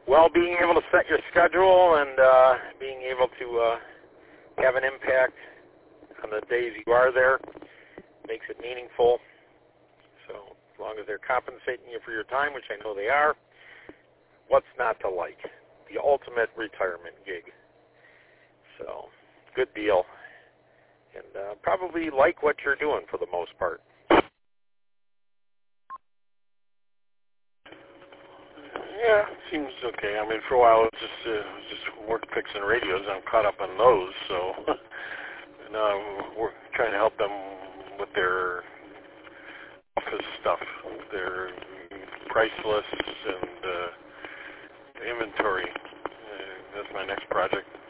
Well, being able to set your schedule and being able to have an impact on the days you are there makes it meaningful. So as long as they're compensating you for your time, which I know they are, what's not to like? The ultimate retirement gig. So good deal. And probably like what you're doing for the most part. Yeah, seems okay. I mean, for a while it was just work fixing radios. I'm caught up on those, so now we're trying to help them with their office stuff, their price lists and inventory. That's my next project.